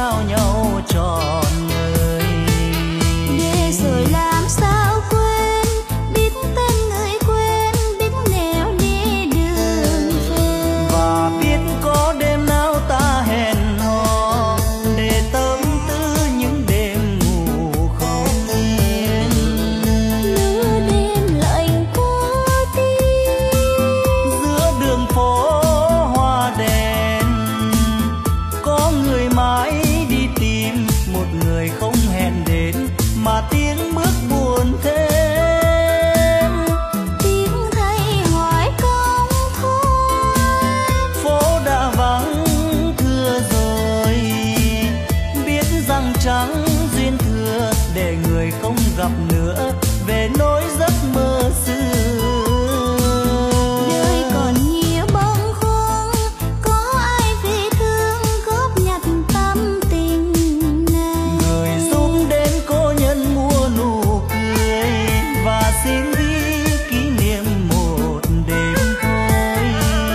trao nhau trọn đời. Để rồi làm sao quên, biết tên người quen, biết nẻo đi đường về. Và biết có đêm nào ta hẹn hò để tâm tư những đêm ngủ không yên. Nửa đêm lạnh quá tim, Giữa đường phố hoa đèn, có người mãi đi tìm một người không hẹn đến, mà tiếng bước buồn thêm. tiếng thay hỏi công thôi. Phố đã vắng thưa rồi, biết rằng chẳng duyên thừa để người không gặp nữa về nỗi giấc mơ xưa. Đời còn nhiều bâng khuâng, có ai vì thương góp nhặt tâm tình này. Người giúp đến cô nhân mua nụ cười và xin ghi kỷ niệm một đêm thôi.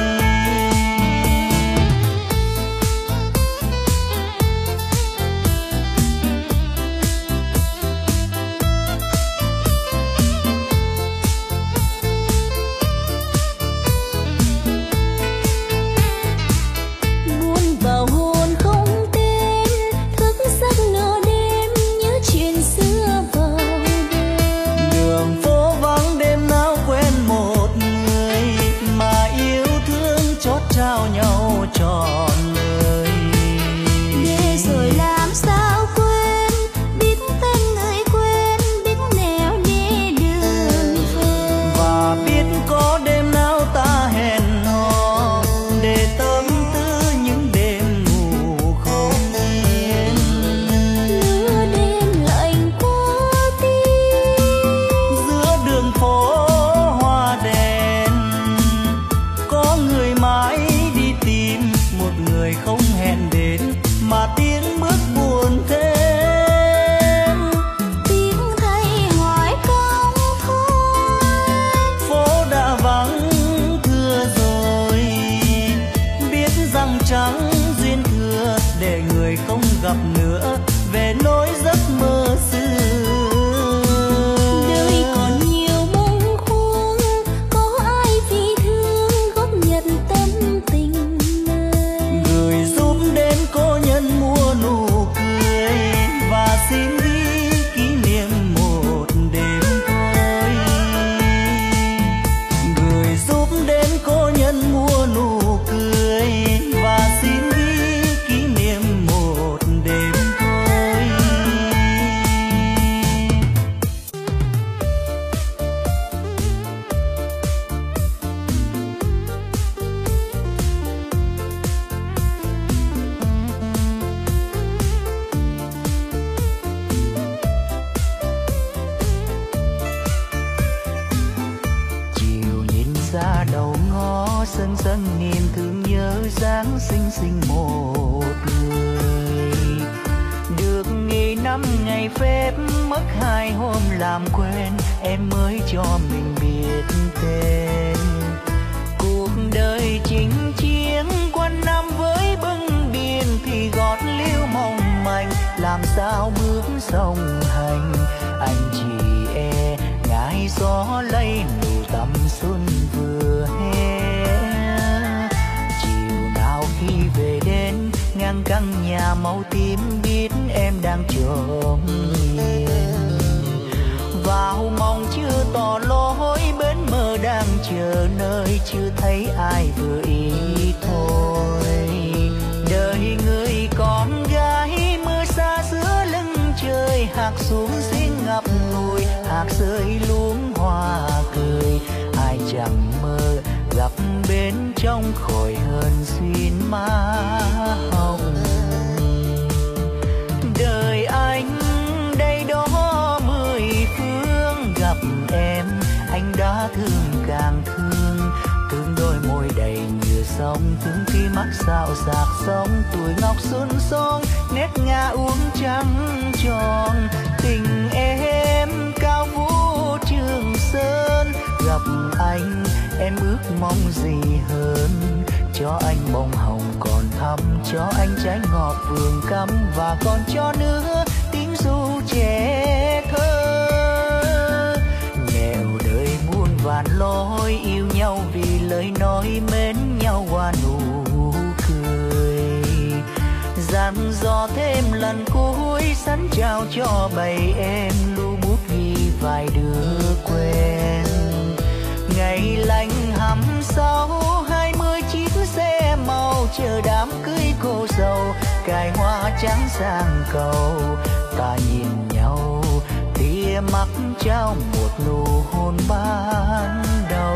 Buồn vào hồn không tên, thức giấc nửa đêm nhớ chuyện xưa vào đêm. Đường phố vắng đêm nào quen một người mà yêu thương chót trao nhau trọn đời. Để rồi làm sao quên, biết tên người quen, biết nẻo đi đường về. Và biết có đêm nào ta hẹn hò để tâm tư những đêm ngủ không yên. Nửa đêm lạnh quá tim, Giữa đường phố hoa đèn, có người mãi đi tìm một người không hẹn đến, mà tiếng bước buồn thêm. tiếng thay hỏi công thôi. Phố đã vắng thưa rồi, biết rằng chẳng duyên thừa để người không gặp nữa về nỗi giấc mơ xưa. Đời còn nhiều bâng khuâng, có ai vì thương góp nhặt tâm tình này. Người giúp đến cô nhân mua nụ cười và xin ghi kỷ niệm một đêm thôi. Người giúp đến cô nhân mua nụ cười và xin ghi kỷ niệm một đêm thôi. Chiều nhìn ra đầu ngõ sân sân niềm thương nhớ dáng xinh xinh một người. Được nghỉ 5 ngày phép mất 2 hôm làm quen, em mới cho mình biết tên. Cuộc đời chinh chiến quanh năm với bưng biển thì gót liêu mong manh, làm sao bước song hành. Anh chỉ e ngại gió lây nụ tầm xuân vừa hè. Chiều nào khi về đến ngang căn nhà màu tím, biết em đang trộm nhìn. Vào mong chưa tỏ lối, bến mơ đang chờ nơi chưa thấy ai vừa ý thôi. Đời người con gái mưa xa giữa lưng trời, hạt xuống xin ngập ngùi, hạt rơi luống hoa cười. Ai chẳng mơ gặp bên trong khỏi hơn xuyên má hồng. Đời anh đây đó 10 phương, gặp em anh đã thương càng thương. Thương đôi môi đầy nhựa sông, thương khi mắt sao sạc sóng. Tuổi ngọc xuân son nét ngà uống trắng tròn. Tình em cao vũ Trường Sơn, gặp anh em ước mong gì hơn. cho anh bông hồng còn thắm, cho anh trái ngọt vườn cắm, và còn cho nữa tiếng ru trẻ thơ. Nghèo đời muôn vàn lối, yêu nhau vì lời nói, mến nhau qua nụ cười. Dặn dò thêm lần cuối, sẵn trao cho bầy em lưu bút ghi vài đứa quen. Ngày lành hăm sau 20 chiếc xe màu chờ đám cưới cô dâu, cài hoa trắng sang cầu. Ta nhìn nhau tia mắt trao một nụ hôn ban đầu.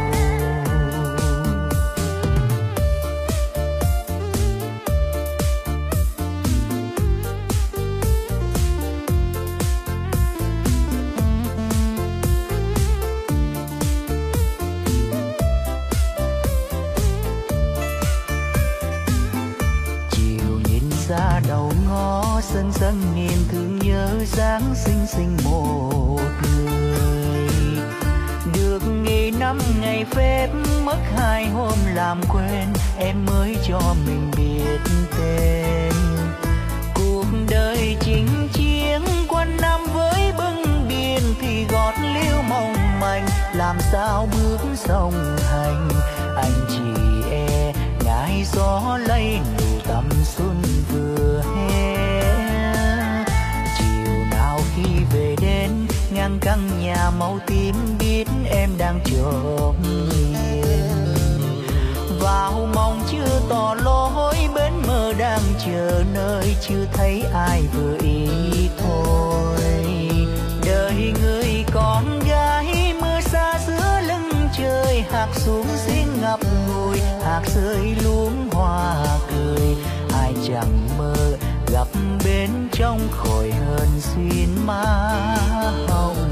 Ra đầu ngõ sân sân niềm thương nhớ dáng xinh xinh một người. Được nghỉ 5 ngày phép mất 2 hôm làm quen, em mới cho mình biết tên. Cuộc đời chinh chiến quanh năm với bưng biển thì gót liễu mong manh, làm sao bước song hành. Anh chỉ e ngại gió lay nụ tầm xuân vừa hè. Chiều nào khi về đến ngang căn nhà màu tím, biết em đang trộm nhìn. Vào mong chưa tỏ lối, bến mơ đang chờ nơi chưa thấy ai vừa ý thôi. Đời người con gái mưa xa giữa lưng trời, hạt xuống xin ngập ngùi, hạt rơi luống hoa cười. Ai chẳng mơ gặp bên trong khỏi hơn xuyên má hồng.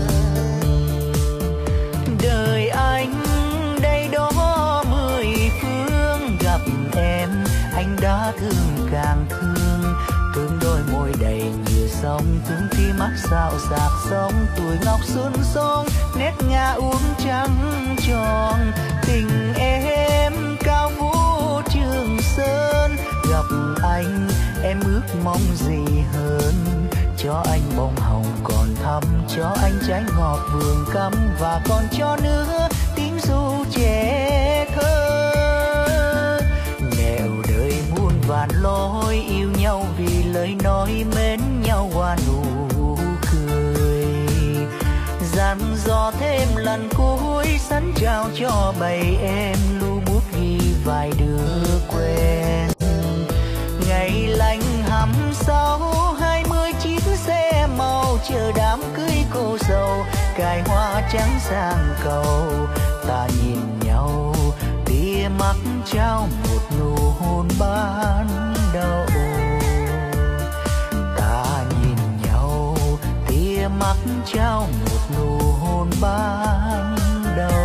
Đời anh đây đó 10 phương, gặp em anh đã thương càng thương. Thương đôi môi đầy nhiều sóng, thương khi mắt dạo dạt sóng. Tuổi ngọc xuân son nét ngà uống trắng tròn. Tình em cao vũ Trường Sơn, gặp anh em ước mong gì hơn. Cho anh bông hồng còn thắm, cho anh trái ngọt vườn cắm, và còn cho nữa tiếng ru trẻ thơ. Nghèo đời muôn vàn lối, yêu nhau vì lời nói, mến nhau qua nụ cười. Dặn dò thêm lần cuối, sẵn trao cho bầy em lưu bút ghi vài đứa quen. Ngày lành hăm sau 20 chiếc xe màu chờ đám cưới cô dâu, cài hoa trắng sang cầu. Ta nhìn nhau tia mắt trao một nụ hôn ban đầu. Ta nhìn nhau tia mắt trao một nụ hôn ban đầu.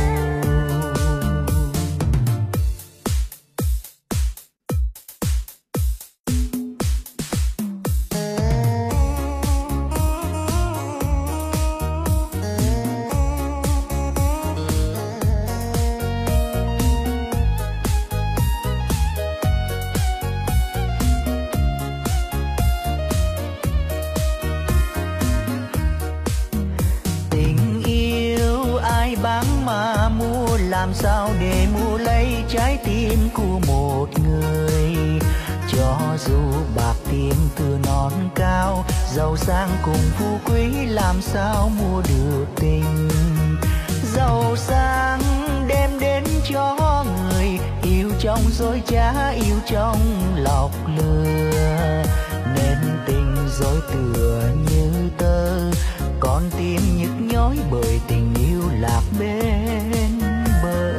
Làm sao để mua lấy trái tim của một người? Cho dù bạc tiền từ non cao, giàu sang cùng phú quý, làm sao mua được tình? Giàu sang đem đến cho người, yêu trong dối trá, yêu trong lọc lừa. Nên tình dối tựa như tơ, con tim nhức nhói bởi tình yêu lạc bên bờ.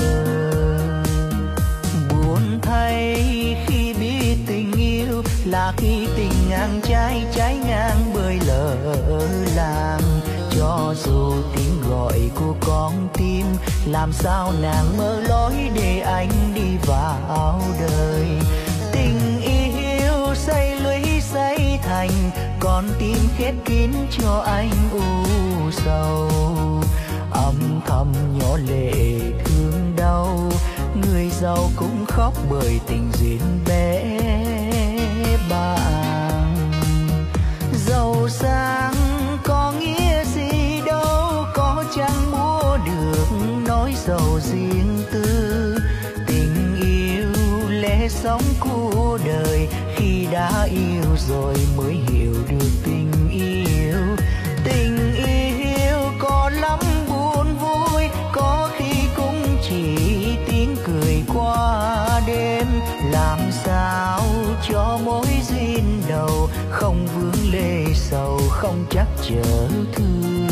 Buồn thay khi biết tình yêu là khi tình ngang trái, trái ngang bơi lỡ làng. Cho dù tiếng gọi của con tim, làm sao nàng mơ lối để anh đi vào đời. Tình yêu say lũy say thành, con tim khép kín cho anh u sầu. Âm thầm nhỏ lệ thương đau, người người giàu cũng khóc bởi tình duyên bé bàng. Giàu sang có nghĩa gì đâu, có chẳng mua được nỗi giàu riêng tư. Tình yêu lẽ sống cuộc đời, khi đã yêu rồi mới hiểu được tình yêu. Tình yêu có lắm buồn vui, có khi cũng chỉ tiếng cười qua đêm. Làm sao cho mối duyên đầu không vướng lệ sầu, không chắc chở thương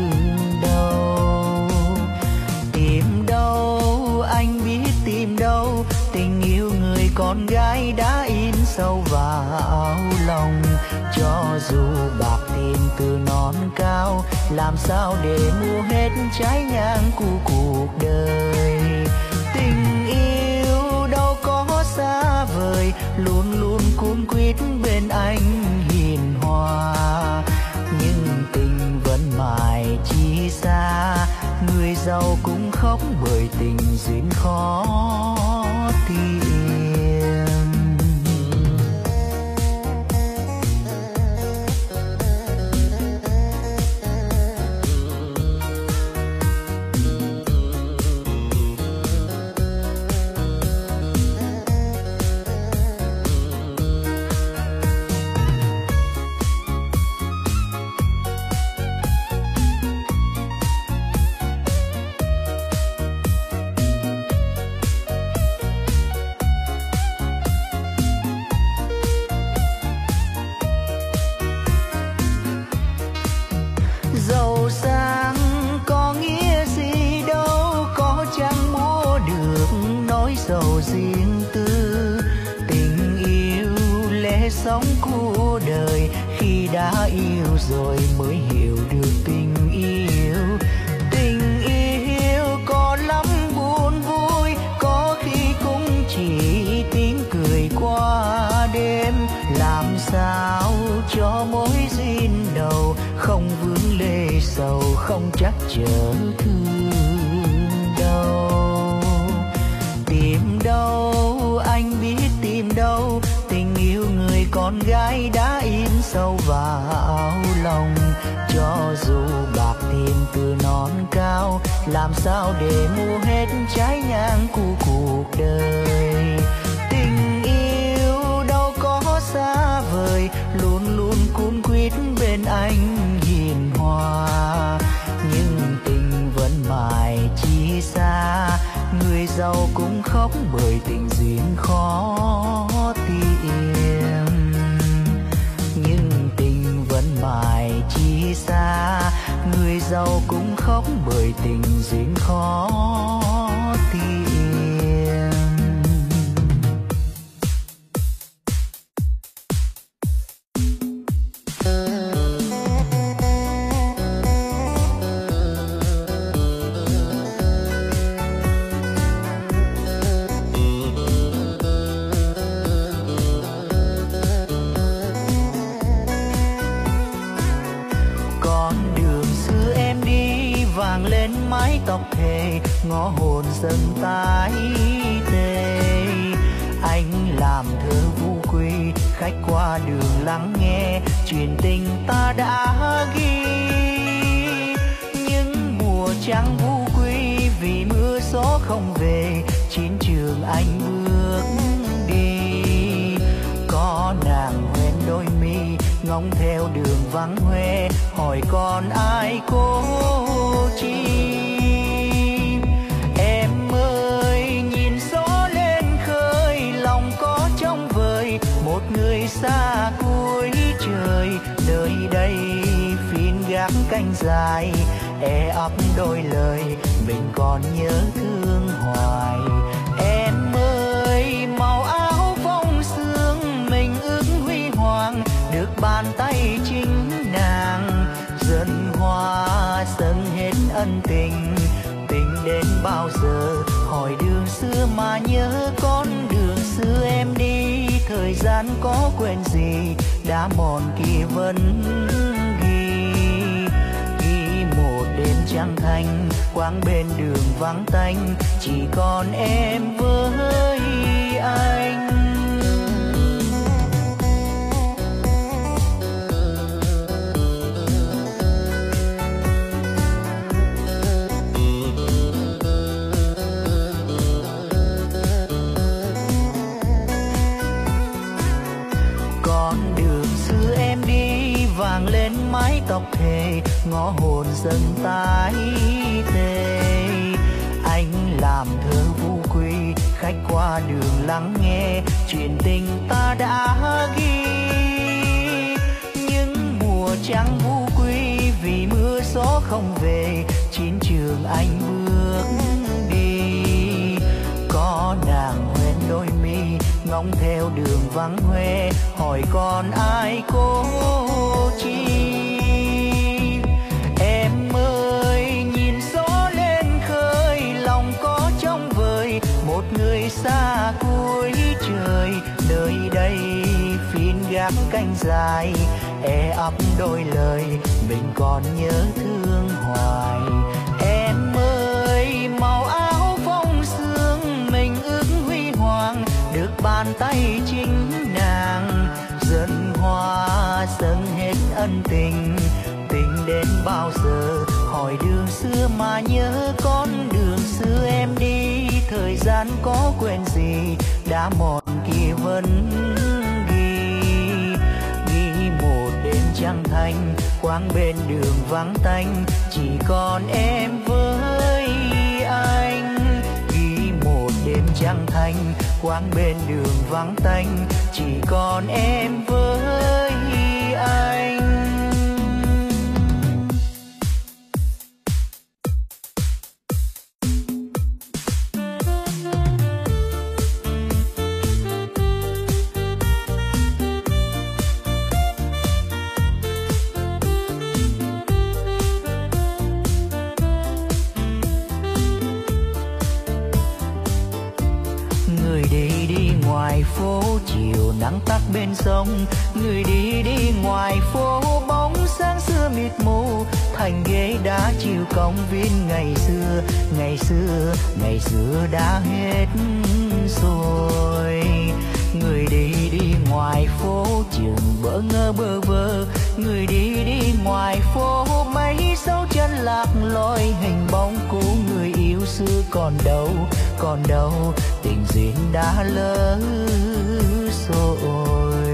đâu. Tìm đâu anh biết tìm đâu, tình yêu người con gái đã in sâu vào lòng. Cho dù bạc tiền từ non cao, làm sao để mua hết trái ngang của cuộc đời. Tình yêu đâu có xa vời, luôn luôn cuốn quýt bên anh hiền hòa. Nhưng tình vẫn mãi chi xa, người giàu cũng khóc bởi tình duyên khó tìm. Giàu sang có nghĩa gì đâu, có chẳng mua được nỗi giàu riêng tư. Tình yêu lẽ sống cuộc đời, khi đã yêu rồi mới hiểu được tình yêu. Tình yêu có lắm buồn vui, có khi cũng chỉ tiếng cười qua đêm. Làm sao cho mối duyên đầu không vướng lệ sầu, không chắc chở thương đâu. Tìm đâu anh biết tìm đâu, tình yêu người con gái đã in sâu vào lòng. Cho dù bạc tiền từ non cao, làm sao để mua hết trái ngang của cuộc đời. Tình yêu đâu có xa vời, luôn luôn cuốn quýt bên anh hiền hòa. Nhưng tình vẫn mãi chi xa, người giàu cũng khóc bởi tình duyên khó tìm. Nhưng tình vẫn mãi chi xa, người giàu cũng khóc bởi tình duyên khó tìm. Lên mái tóc thề, ngõ hồn dần tái tê. Anh làm thơ vu quy, khách qua đường lắng nghe chuyện tình ta đã ghi. Nhưng mùa trắng vu quy vì mưa gió không về, chiến trường anh bước đi. Có nàng hoen đôi mi, ngóng theo đường vắng hoe, hỏi còn ai cố chi. Em ơi nhìn gió lên khơi, lòng có trong vời một người xa cuối trời. Nơi đây phiên gác canh dài, e ấp đôi lời mình còn nhớ thương hoài. Em ơi màu áo phong sương mình ước huy hoàng, được bàn tay chính nàng. Dân hoa dâng hết ân tình, tình đến bao giờ hỏi đường xưa mà nhớ con đường xưa em đi. Thời gian có quên gì đã mòn kia vẫn ghi một đêm trăng thanh quãng bên đường vắng tanh chỉ còn em với anh. Con đường xưa em đi vàng lên mái tóc thề, ngõ hồn dần tái tê. Anh làm thơ vu quy, khách qua đường lắng nghe chuyện tình ta đã ghi. Những mùa trắng vu quy vì mưa gió không về, chiến trường anh bước đi. Có nàng hoen đôi mi ngóng theo đường vắng hoe, hỏi còn ai cố chi. Em ơi nhìn gió lên khơi, lòng có trong vời một người xa cuối trời. Nơi đây phiên gác canh dài, ấp đôi lời mình còn nhớ thương hoài. Em ơi màu áo phong sương mình ước huy hoàng, được bàn tay chính nàng dân hoa dâng hết ân tình. Tình đến bao giờ hỏi đường xưa mà nhớ con đường xưa em đi. Thời gian có quên gì đã mòn kia vẫn ghi một đêm trăng thanh, quãng bên đường vắng tanh chỉ còn em với anh. Ghi một đêm trăng thanh, quãng bên đường vắng tanh chỉ còn em với anh. Phố chiều nắng tắt bên sông, người đi đi ngoài phố bóng sáng xưa mịt mù. Thành ghế đá chiều công viên ngày xưa, ngày xưa, ngày xưa đã hết rồi. Người đi đi ngoài phố chừng bỡ ngơ bơ vơ, người đi đi ngoài phố mấy dấu chân lạc lối. Hình bóng của người yêu xưa còn đâu, còn đâu, tình duyên đã lỡ rồi.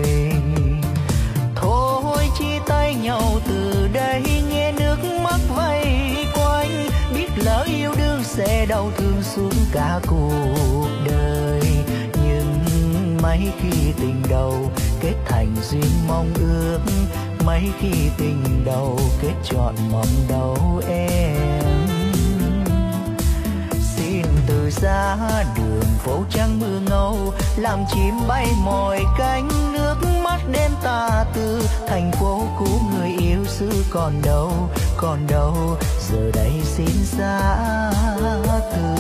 Thôi chia tay nhau từ đây, nghe nước mắt vây quanh. Biết lỡ yêu đương sẽ đau thương suốt cả cuộc đời. Nhưng mấy khi tình đầu kết thành duyên mong ước, mấy khi tình đầu kết trọn mộng đầu em. Xin từ xa đường phố trắng mưa ngâu, làm chim bay mỏi cánh. Nước mắt đêm tà tư, thành phố cũ người yêu xưa còn đâu, còn đâu, giờ đây xin xa từ.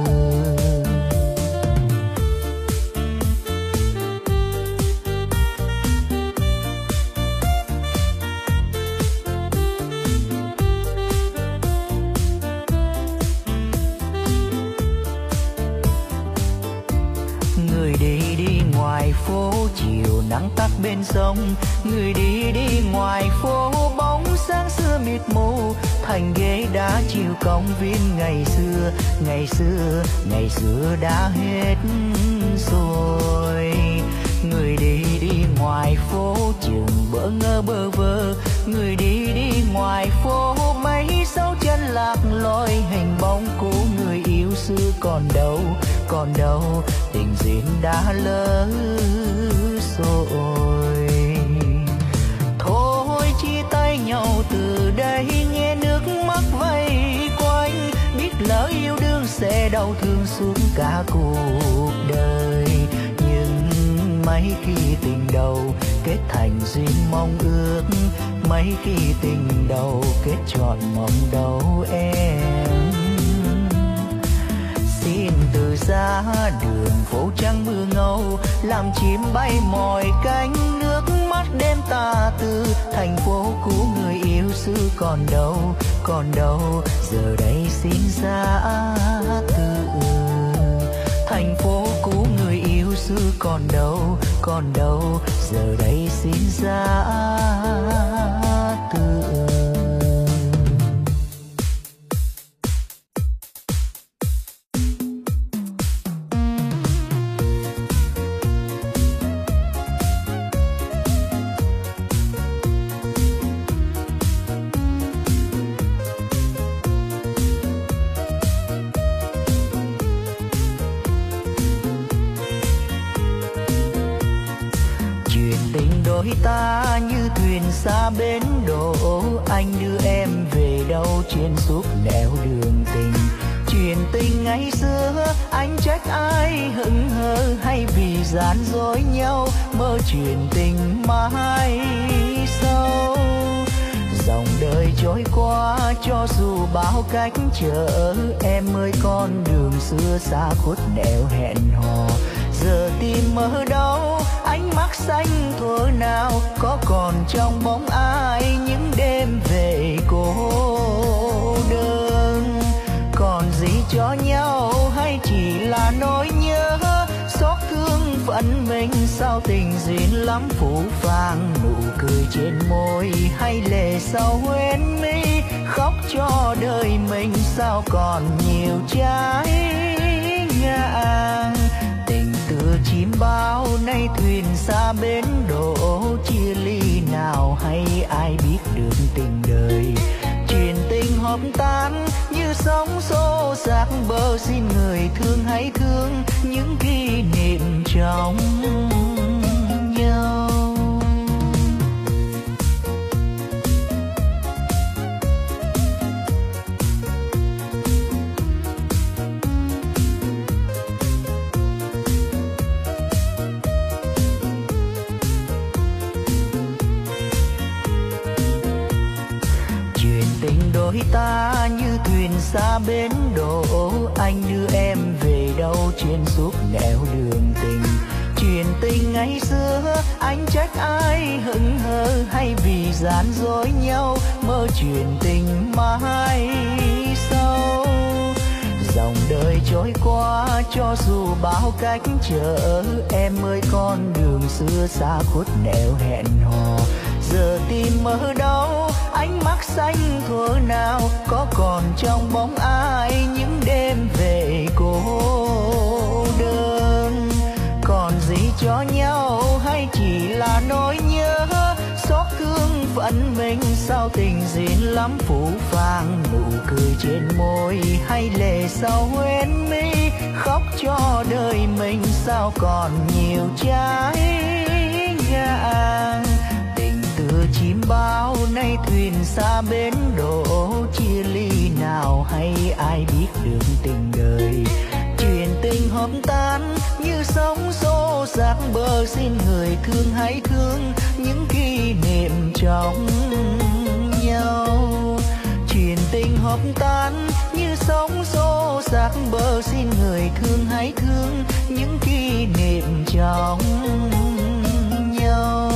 Phố chiều nắng tắt bên sông, người đi đi ngoài phố bóng sáng xưa mịt mù. Thành ghế đá chiều công viên ngày xưa, ngày xưa, ngày xưa đã hết rồi. Người đi đi ngoài phố chừng bỡ ngơ bơ vơ, người đi đi ngoài phố mấy dấu chân lạc lối. Hình bóng của người yêu xưa còn đâu, còn đâu, tình duyên đã lỡ rồi. Thôi chia tay nhau từ đây, nghe nước mắt vây quanh. Biết lỡ yêu đương sẽ đau thương suốt cả cuộc đời. Nhưng mấy khi tình đầu kết thành duyên mong ước, mấy khi tình đầu kết trọn mộng đầu em. Xin từ xa đường phố trắng mưa ngâu, làm chim bay mỏi cánh. Nước mắt đêm tà tư, thành phố cũ người yêu xưa còn đâu, còn đâu, giờ đây xin ra từ. Thành phố cũ người yêu xưa còn đâu, giờ đây xin ra từ. Đôi ta như thuyền xa bến đổ, anh đưa em về đâu trên suốt nẻo đường tình. Chuyện tình ngày xưa anh trách ai hững hờ, hay vì gian dối nhau mơ chuyện tình mãi sâu. Dòng đời trôi qua cho dù bao cách trở, em ơi con đường xưa xa khuất nẻo hẹn hò. Giờ tìm ở đâu ánh mắt xanh thuở nào, có còn trong bóng ai những đêm về cô đơn. Còn gì cho nhau hay chỉ là nỗi nhớ, xót thương phận mình sao tình duyên lắm phũ phàng. Nụ cười trên môi hay lệ sau hoen mi, khóc cho đời mình sao còn nhiều trái ngang. Tình tựa chim bao nay thuyền xa bến đổ, chia ly nào hay ai biết được tình đời. Chuyện tình hợp tan như sóng xô xạc bờ, xin người thương hãy thương những kỷ niệm trong nhau. Đôi ta như thuyền xa bến đổ, anh đưa em về đâu trên suốt nẻo đường tình. Chuyện tình ngày xưa anh trách ai hững hờ, hay vì gian dối nhau mơ chuyện tình mãi sâu. Dòng đời trôi qua cho dù bao cách trở, em ơi con đường xưa xa khuất nẻo hẹn hò. Giờ tìm ở đâu ánh mắt xanh thuở nào, có còn trong bóng ai những đêm về cô đơn. Còn gì cho nhau hay chỉ là nỗi nhớ, xót thương phận mình sao tình duyên lắm phũ phàng. Nụ cười trên môi hay lệ sau hoen mi, khóc cho đời mình sao còn nhiều trái ngang. Tựa chim bao nay thuyền xa bến đổ, chia ly nào hay ai biết được tình đời. Chuyện tình hợp tan như sóng xô xạc bờ, xin người thương hãy thương những kỷ niệm trong nhau. Chuyện tình hợp tan như sóng xô xạc bờ, xin người thương hãy thương những kỷ niệm trong nhau.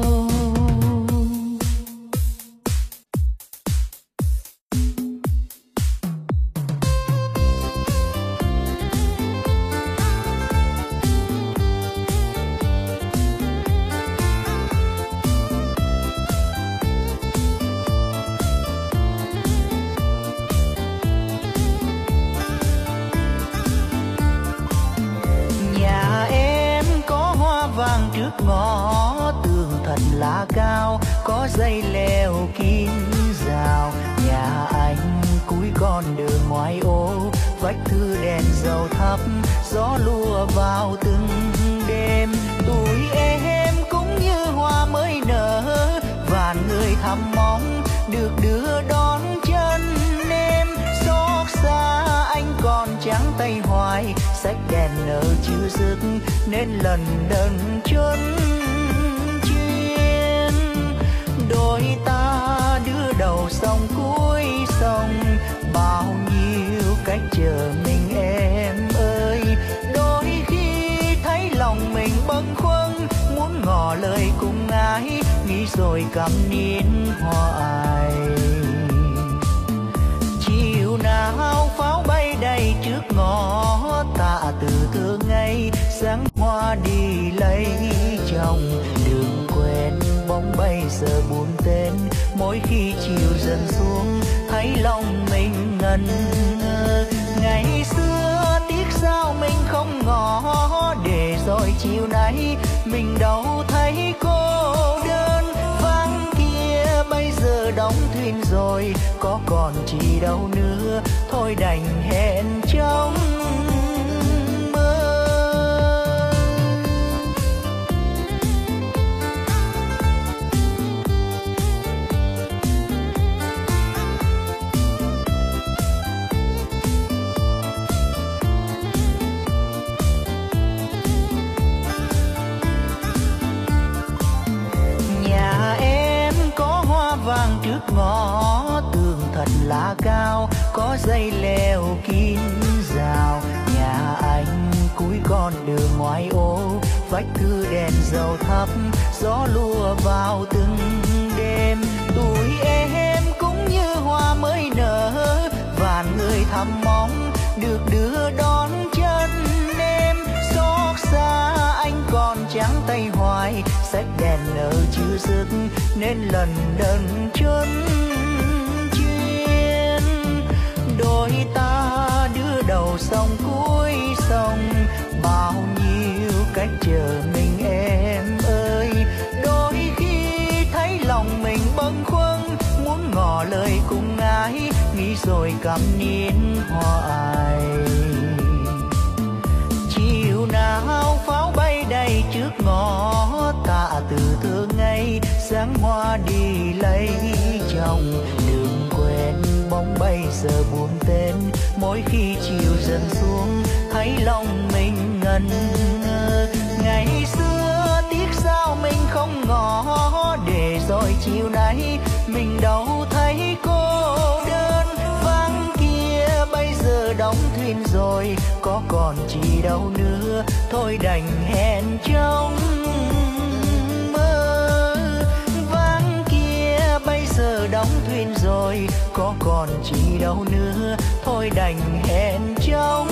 Ngõ tường thật là cao, có dây leo kín rào. Nhà anh cuối con đường ngoài ô, vách thư đèn dầu thắp, gió lùa vào từng đêm. Tuổi em cũng như hoa mới nở, vạn người thầm mong được đưa đón chân em. Xót xa anh còn trắng tay hoài, sách đèn nở chưa dứt nên lần đần chân chuyên. Đôi ta đưa đầu sông cuối sông, bao nhiêu cách chờ mình em ơi. Đôi khi thấy lòng mình bâng khuâng, muốn ngỏ lời cùng ai, nghĩ rồi câm nín hoài. từ thơ ngây sáng hoa đi lấy chồng. Đường quen bóng bay giờ buồn tên, mỗi khi chiều dần xuống thấy lòng mình ngẩn ngơ. Ngày xưa tiếc sao mình không ngỏ, để rồi chiều nay mình đâu thấy cô đơn. Vắng kia bây giờ đóng thuyền rồi, có còn chi đâu nữa, thôi đành hẹn trong ngõ tường thật là cao, có dây leo kín rào. Nhà anh cuối con đường ngoài ô, vách thư đèn dầu thắp, gió lùa vào từng đêm. Tuổi em cũng như hoa mới nở, vạn người thầm mong được đưa đón chân em. Xót xa anh còn trắng tay hoài, xách đèn nở chưa dứt nên lần đần chân chuyên. Đôi ta đưa đầu sông cuối sông, bao nhiêu cách chờ mình em ơi. Đôi khi thấy lòng mình bâng khuâng, muốn ngỏ lời cùng ai, nghĩ rồi cắm nín hoài. Chiều nào pháo bay đầy trước ngõ, tạ từ thơ ngây sáng hoa đi lấy chồng. Đường quen bóng bay giờ buồn tên, mỗi khi chiều dần xuống thấy lòng mình ngẩn ngơ. Ngày xưa tiếc sao mình không ngỏ, để rồi chiều nay mình đâu thấy cô đơn. Vắng kia bây giờ đóng thuyền rồi, có còn chi đâu nữa, thôi đành hẹn trong mơ. Vắng kia bây giờ đóng thuyền rồi, có còn chi đâu nữa, thôi đành hẹn trong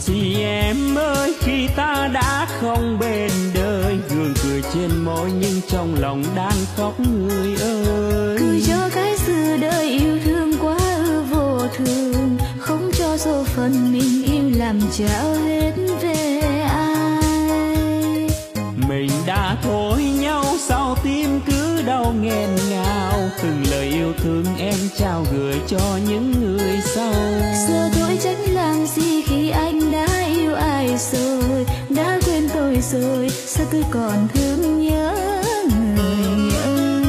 gì em ơi khi ta đã không bên đời, gương cười trên môi nhưng trong lòng đang khóc người ơi. Cười cho cái xưa đời yêu thương quá vô thường, không cho số phận mình yêu làm trao hết về ai. Mình đã thôi nhau sao tim cứ đau nghẹn ngào, từng lời yêu thương em trao gửi cho những người sau. Giờ tôi trách làm gì khi anh đã yêu ai rồi, đã quên tôi rồi, sao tôi còn thương nhớ người ơi.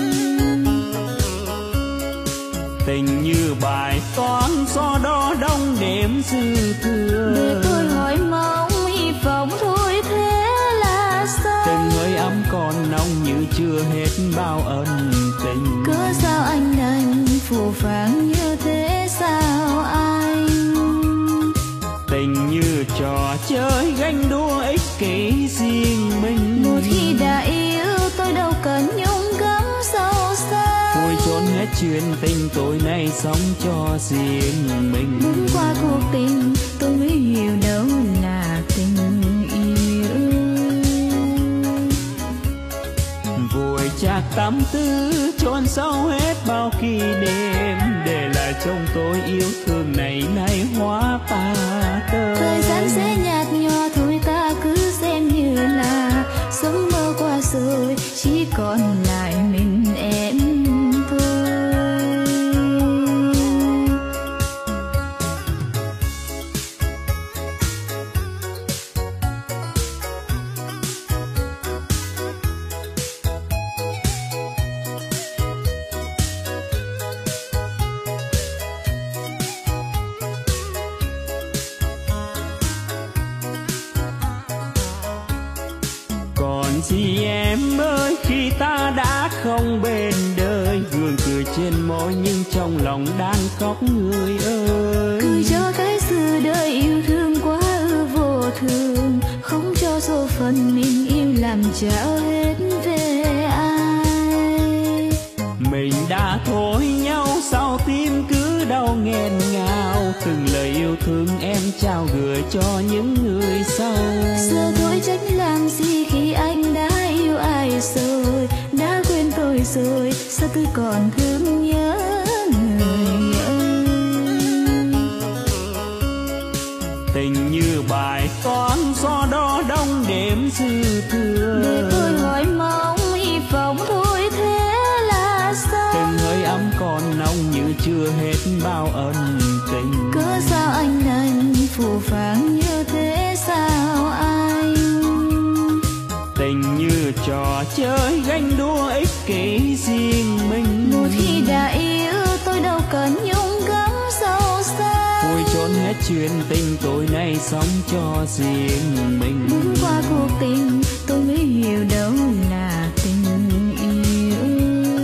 Tình như bài toán do đó đông đêm dư thừa, để tôi hỏi mong hy vọng thôi thế là sao. tình hơi ấm còn nồng như chưa hết bao ân tình. Cớ sao anh đành phù phàng như thế sao anh. Tình như trò chơi ganh đua ích kỷ riêng mình, một khi đã yêu tôi đâu cần nhung gấm sâu xa. thôi trốn hết chuyện tình tối nay sống cho riêng mình. Bước qua cuộc tình tôi mới hiểu đâu là tình yêu. Vội chạc tâm tư chôn sâu hết bao kỷ niệm, để lại trong tôi yêu thương này nay hóa ta tơi. Thời gian sẽ nhạt nhòa thôi ta cứ xem như là sớm mơ qua rồi, chỉ còn lại mình em thôi. Còn gì em ơi khi ta đã không bên đời, gương cười trên môi nhưng trong lòng đang khóc người ơi. Cười cho cái xưa đời yêu thương quá vô thường, không cho số phận mình yêu làm trao hết về ai. Mình đã thôi nhau sao tim cứ đau nghẹn ngào, từng lời yêu thương em trao gửi cho những người sau. Giờ tôi trách làm gì khi anh đã yêu ai rồi, đã quên tôi rồi, sao tôi còn thương nhớ người ơi. Tình như bài toán do đó đông đêm dư thừa, để tôi hỏi mong hy vọng thôi thế là sao. tình hơi ấm còn nồng như chưa hết bao ân tình. Cớ sao anh đành phù phàng như thế sao anh. Tình như trò chơi ganh đua ích kỷ riêng mình, một khi đã yêu tôi đâu cần nhung gấm sâu xa. thôi trốn hết chuyện tình tối nay sống cho riêng mình. Bước qua cuộc tình tôi mới hiểu đâu là tình yêu.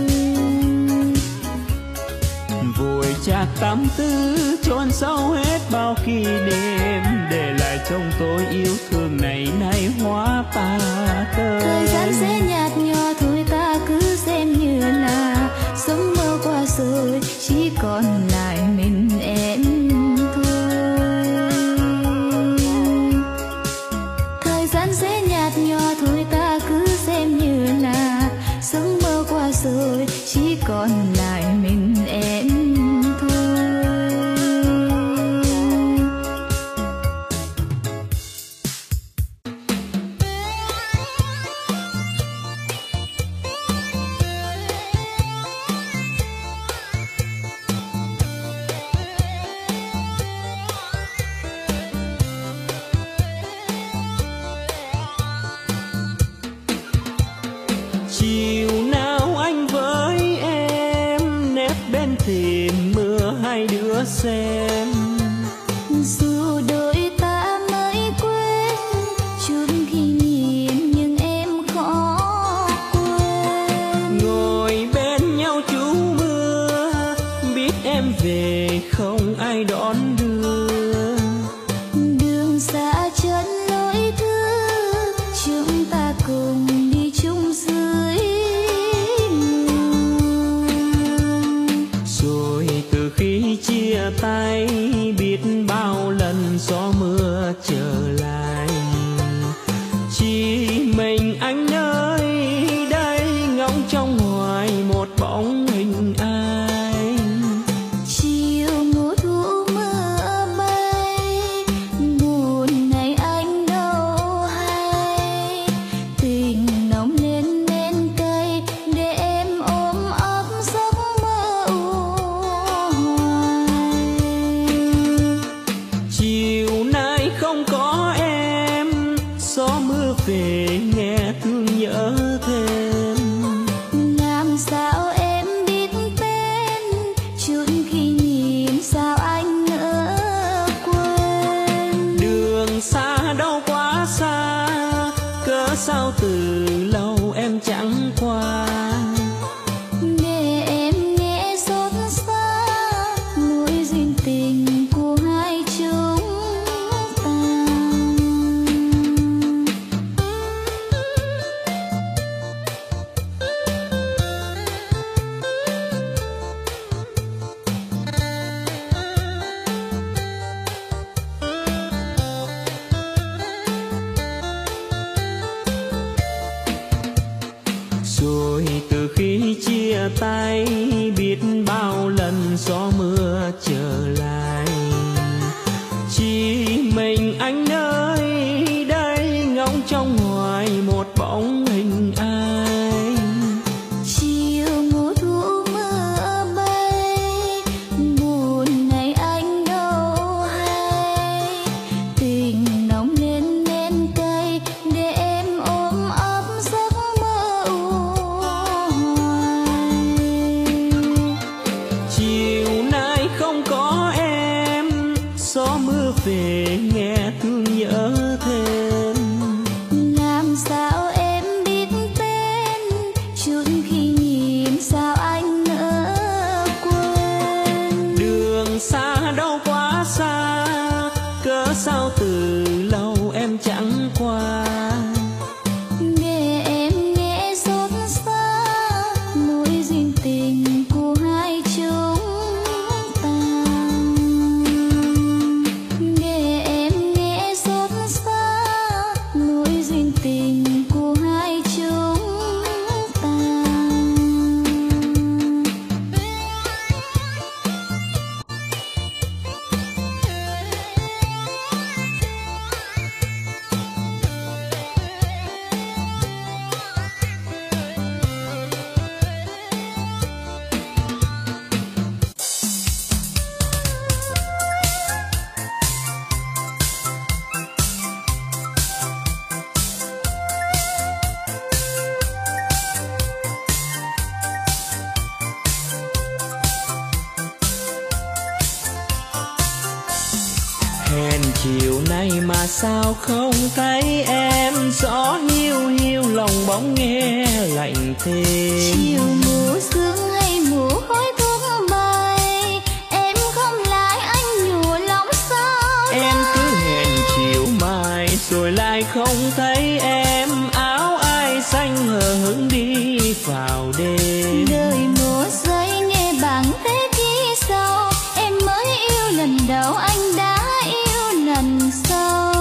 Vội chạc tâm tư chôn sâu hết bao kỷ niệm, để lại trong tôi yêu thương này nay hóa ta tơi. Thời gian sẽ nhạt nhòa thôi ta cứ xem như là sớm mơ qua rồi, chỉ còn lại mình em thôi. Thời gian sẽ nhạt nhòa thôi ta cứ xem như là sớm mơ qua rồi, chỉ còn lại mình em thôi. Chiều nào anh với em nép bên thềm mưa hai đứa xem, Dù đôi ta mới quên chút kỷ niệm nhưng em khó quên. ngồi bên nhau trú mưa, biết em về không ai đón đưa. Đường xa chân lối thương, chúng ta cùng đi chung dưới mưa. Rồi từ khi chia tay biết bao lần gió mưa trở lại. Chỉ mình anh ơi đây ngóng trong ngoài một bóng hình ai. Chiều mùa thu mưa bay, buồn này anh đâu hay. Tình nồng lên bên cây để em ôm ấp giấc mơ hoài. Chiều nay không có em, gió mưa về nghe thương nhớ thêm. Làm sao em biết tên, chút khi nhìn sao anh ngỡ quên. Đường xa đâu quá xa, cớ sao từ lâu em chẳng qua. Để em nghe xót xa nỗi duyên tình của hai chúng ta. Rồi từ khi chia tay biết bao lần gió mưa trở lại. Chỉ mình anh ơi đây ngóng trong ngoài một bóng hình ai. Chiều mùa thu mưa bay, buồn này anh đâu hay. Tình nồng lên bên cây để em ôm ấp giấc mơ hoài. Chiều nay không có em, gió mưa về nghe thương nhớ thêm. Làm sao em biết tên, chút khi nhìn sao anh ngỡ quên. Đường xa đâu quá xa, cớ sao từ lâu em chẳng qua. Để em nghe xót xa nỗi duyên tình của hai chúng ta. Để em nghe xót xa nỗi duyên tình của hai chúng ta. Hẹn chiều nay mà sao không thấy em, gió hiu hiu lòng bóng nghe lạnh thêm. Chiều mùa sương hay mùa khói thuốc bay, em không lại anh nhủ lòng sao. Em cứ hẹn chiều mai rồi lại không thấy em, áo ai xanh hờ hững đi vào đêm. Đời mùa giây nghe bằng thế kỷ sau, em mới yêu lần đầu anh đã yêu lần sau.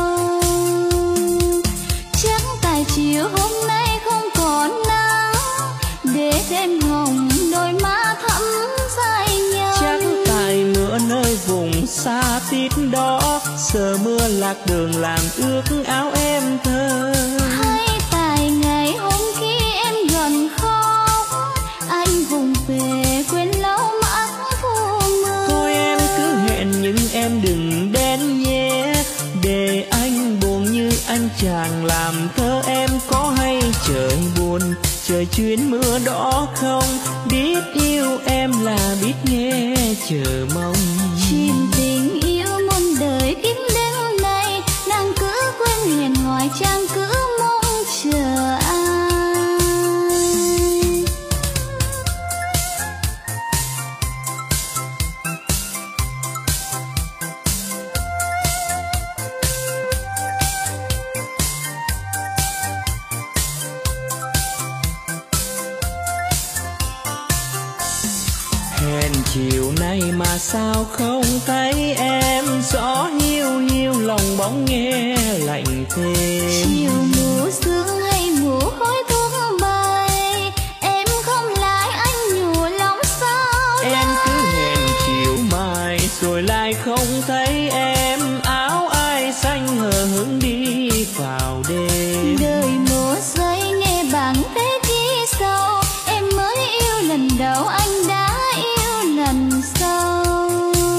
Chắc tại chiều hôm nay không còn nắng, để thêm hồng đôi má thắm dài nhau. Chắc tại mưa nơi vùng xa tít đó, giờ mưa lạc đường làm ướt áo em thơ. Hay tại ngày hôm kia em gần khóc, anh vùng về quên lâu mắt thu mưa. Thôi em cứ hẹn nhưng em đừng đến nhé, để anh buồn như anh chàng làm thơ. Em có hay trời buồn, trời chuyến mưa đó không? Biết yêu em là biết nghe chờ mong. Chim tình yêu muôn đời kiếp đến nay, nàng cứ quên hẹn hỏi chàng cứ mong chờ ai. Hẹn chiều nay mà sao không thấy em, lạnh thêm. Chiều mùa sương hay mùa khói thuốc bay, em không lại anh nhủ lòng sao Em cứ hẹn chiều mai rồi lại không thấy em, áo ai xanh hờ hững đi vào đêm. đời một giây nghe bằng thế chi sâu, em mới yêu lần đầu anh đã yêu lần sau.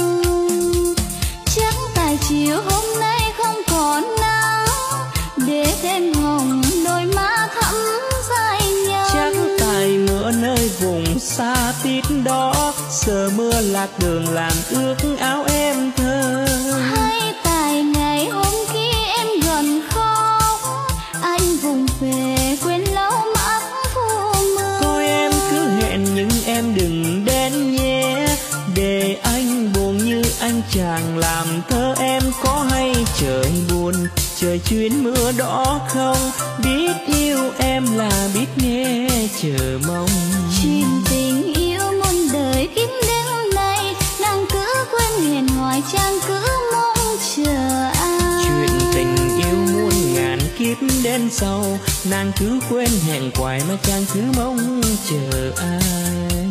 Chắc tại chiều hôm nay không còn nắng, để thêm hồng đôi má thắm dài nhau. Chắc tại mưa nơi vùng xa tít đó, giờ mưa lạc đường làm ướt áo em thơ. Hay tại ngày hôm kia em gần khóc, anh vùng về quên lâu mắt thu mưa. Thôi em cứ hẹn nhưng em đừng đến nhé, để anh buồn như anh chàng làm thơ. Em có hay trời buồn, trời chuyến mưa đó không? Biết yêu em là biết nghe chờ mong. Chuyện tình yêu muôn đời kiếp đến nay, nàng cứ quên hẹn hỏi chàng cứ mong chờ ai. Chuyện tình yêu muôn ngàn kiếp đến sau, nàng cứ quên hẹn hoài mà chàng cứ mong chờ ai.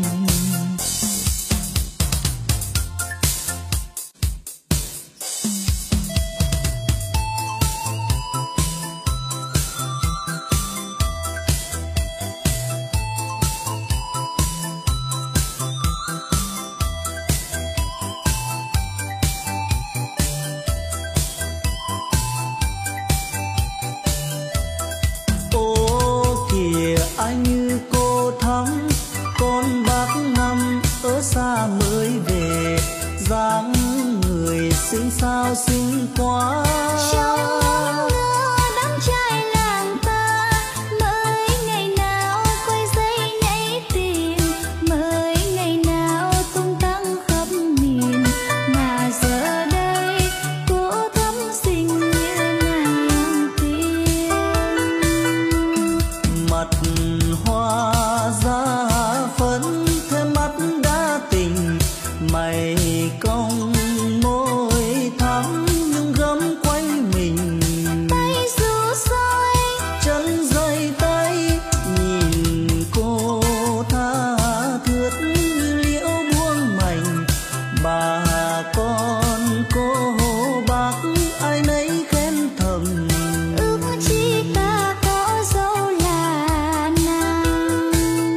Anh như cô thắm con bác năm ở xa mới về, dáng người xinh sao xinh quá. Trong mưa đắm trai làng ta, mới ngày nào quay dây nhảy tìm, mới ngày nào tung tăng khắp miền. Mà giờ đây cô thắm xinh như nàng tiên. Mặt hoa da phấn thêm mắt đã tình, mày cong môi thắm nhưng gấm quanh mình. Tay ru soi Chân dây tay nhìn cô tha thướt như liễu buông mảnh. Bà con cô bác ai nấy khen thầm, ước chi ta có dâu là nàng.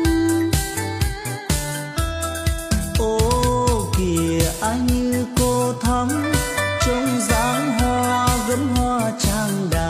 ô kìa ai như cô thắm, trông dáng hoa gấm hoa trang đàn.